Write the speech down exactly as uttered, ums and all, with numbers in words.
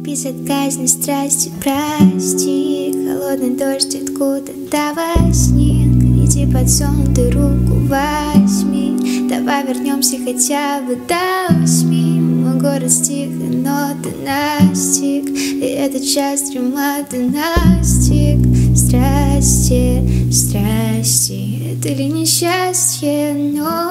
Без отказной страсти, прости. Холодный дождь откуда-то возник. Иди под сон, ты руку возьми. Давай вернемся хотя бы до восьми. Мой город стих, но ты настиг. И этот час дремоты настиг. Страсти, страсти, это ли несчастье, но